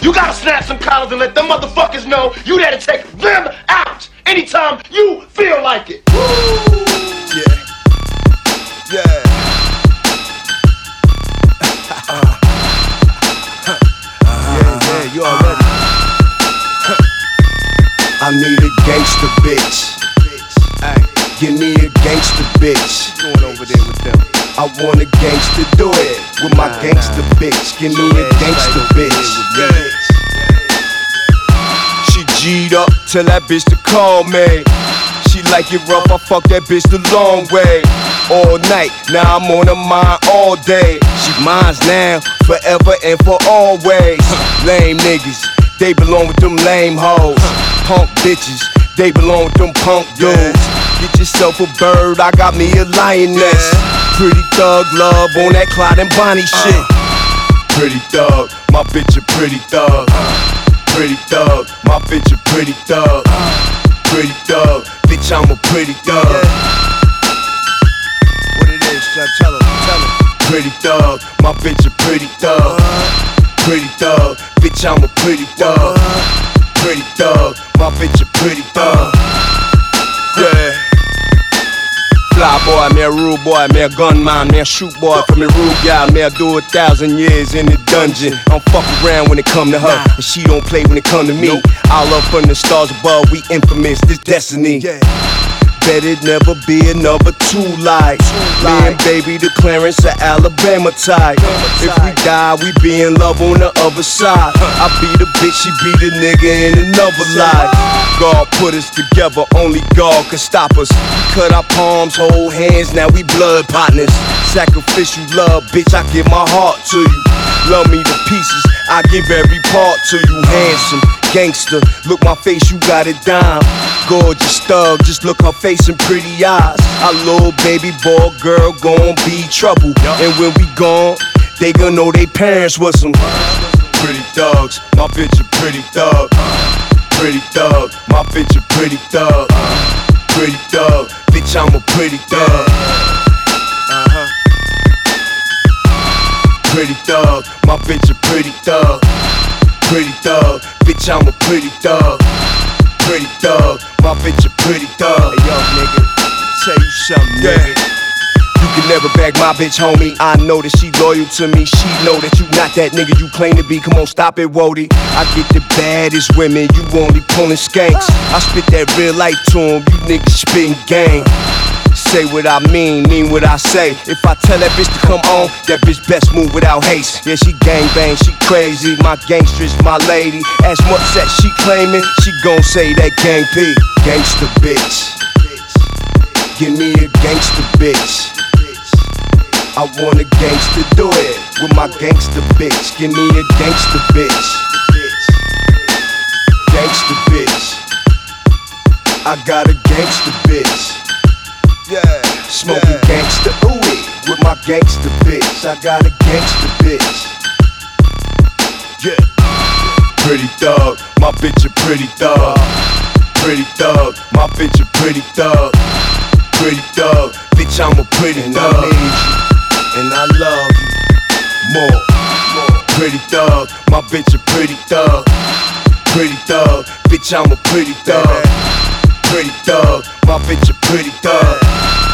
You gotta snap some collars and let them motherfuckers know you there to take them out anytime you feel like it. Woo! Yeah. Yeah. Yeah, you already. I need a gangster bitch. Give me a gangster bitch. Going over there with them. I want a gangster do it with my gangster bitch. Give me a gangster bitch. She G'd up, tell that bitch to call me. She like it rough, I fuck that bitch the long way. All night, now I'm on her mind all day. She mine's now, forever and for always. Lame niggas, they belong with them lame hoes. Punk bitches, they belong with them punk dudes. Get yourself a bird, I got me a lioness. Pretty thug love on that Clyde and Bonnie shit. Pretty thug, my bitch a pretty thug. Pretty thug, my bitch a pretty thug. Pretty thug, bitch I'm a pretty thug. What it is, tell her. Pretty thug, my bitch a pretty thug. Pretty thug, bitch I'm a pretty thug. Pretty thug, my bitch a pretty thug. Yeah. Fly boy, me a rude boy, me a gunman, me a shoot boy for me rude gal, me a do 1,000 years in the dungeon. Don't fuck around when it come to her, and she don't play when it come to me. I love from the stars above, we infamous, this destiny. Bet it never be another two like me and baby the Clarence of Alabama type. If we die, we be in love on the other side. I be the bitch, she be the nigga in another life. God put us together, only God can stop us. We cut our palms, hold hands, now we blood partners. Sacrificial love, bitch, I give my heart to you. Love me to pieces, I give every part to you. Handsome, gangster, look my face, you got it down. Gorgeous thug, just look her face and pretty eyes. Our little baby boy, girl, gon' be trouble. And when we gone, they gon' know they parents was some pretty thugs. My bitch a pretty thug. Pretty thug, my bitch a pretty thug. Pretty thug, bitch I'm a pretty thug. Pretty thug, my bitch a pretty thug. Pretty thug, bitch I'm a pretty thug. Pretty thug, my bitch a pretty thug. Hey yo nigga, tell you something nigga. You can never bag my bitch, homie. I know that she loyal to me. She know that you not that nigga you claim to be. Come on, stop it, Wody. I get the baddest women, you only pulling skanks. I spit that real life to them, you niggas spitting gang. Say what I mean what I say. If I tell that bitch to come on, that bitch best move without haste. Yeah, she gangbang, she crazy, my gangstress, my lady. As much as she claiming, she gon' say that gang P. Gangsta bitch, give me a gangsta bitch. I want a gangster do it with my gangster bitch. Give me a gangster bitch. Gangster bitch. I got a gangster bitch. Yeah, smoking gangster ooey with my gangster bitch. I got a gangster bitch. Yeah. Pretty thug, my bitch a pretty thug. Pretty thug, my bitch a pretty thug. Pretty thug, bitch I'm a pretty thug. I need you. And I love you more. Pretty thug, my bitch a pretty thug. Pretty thug, bitch I'm a pretty thug. Pretty thug, my bitch a pretty thug.